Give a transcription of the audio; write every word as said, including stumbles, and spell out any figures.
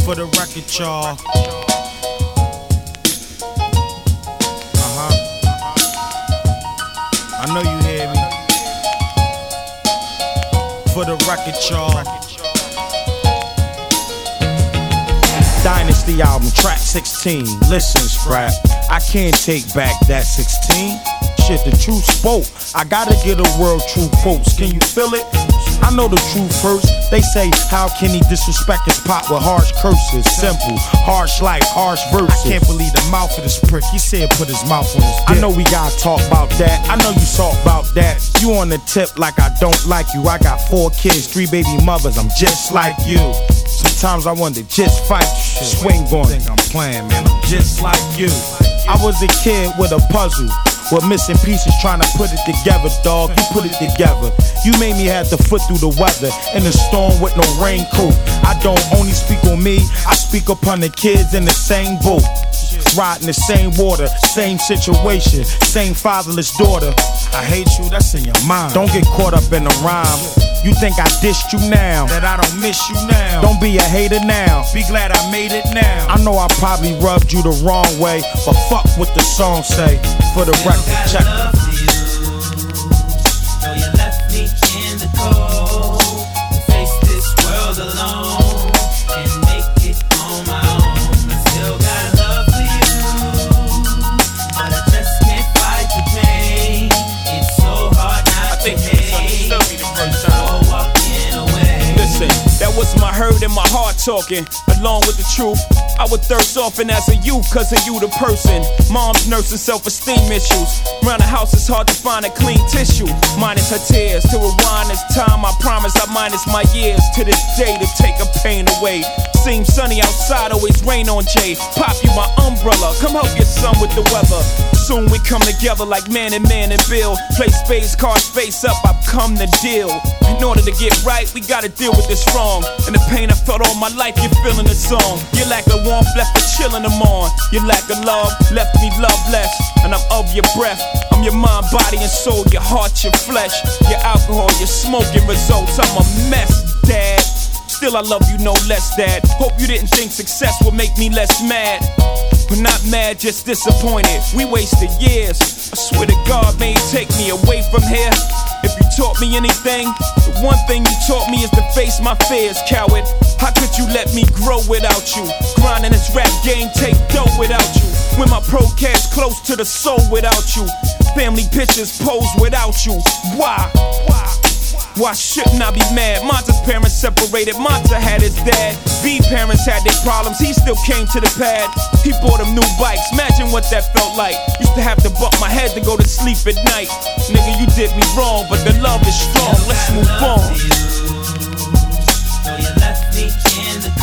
For the record, y'all. Uh-huh. I know you hear me. For the record, y'all. Dynasty album, track sixteen. Listen, Scrap, I can't take back that sixteen. Shit, the truth spoke. I gotta get a world true quotes. Can you feel it? I know the truth first. They say, how can he disrespect his pop with harsh curses? Simple, harsh like harsh verses. I can't believe the mouth of this prick. He said put his mouth on his dick. I know we gotta talk about that. I know you talk about that. You on the tip like I don't like you. I got four kids, three baby mothers. I'm just like you. Sometimes I wonder, just fight. Swing on. Think I'm playing, man. I'm just like you. I was a kid with a puzzle, with missing pieces trying to put it together, dog. You put it together. You made me have to foot through the weather in the storm with no raincoat. I don't only speak on me, I speak upon the kids in the same boat. Riding the same water, same situation, same fatherless daughter. I hate you, that's in your mind. Don't get caught up in the rhyme. You think I dissed you now, that I don't miss you now. Don't be a hater now, be glad I made it now. I know I probably rubbed you the wrong way, but fuck what the song say. For the record, check it. So you left me in the cold to face this world alone and make it on my own. I still got love for you, but I just can't fight the pain. It's so hard not to hate. That was my hurt and my heart talking, along with the truth. I would thirst often as a youth, cause of you the person. Mom's nursing self-esteem issues. Around the house it's hard to find a clean tissue. Minus her tears, to rewind this time I promise I minus my years to this day to take her pain away. Seems sunny outside, always rain on Jay. Pop you my umbrella, come help your son with the weather. Soon we come together like man and man and Bill. Play spades, cards face up, I've come to deal. In order to get right, we gotta deal with this wrong. And the pain I felt all my life, you're feeling the song. Your lack of warmth left me chillin' them on. Your lack of love left me loveless. And I'm of your breath, I'm your mind, body and soul. Your heart, your flesh, your alcohol, your smoking results. I'm a mess, Dad. Still I love you no less, Dad. Hope you didn't think success would make me less mad. But not mad, just disappointed. We wasted years. I swear to God, man, take me away from here. If you taught me anything, the one thing you taught me is to face my fears, coward. How could you let me grow without you? Grinding this rap game, take dough without you. When my pro cash close to the soul without you. Family pictures pose without you. Why? Why? Why shouldn't I be mad? Monta's parents separated, Monta had his dad. V parents had their problems, he still came to the pad. He bought them new bikes, imagine what that felt like. Used to have to bump my head to go to sleep at night. Nigga, you did me wrong, but the love is strong, let's move on. So you left me in the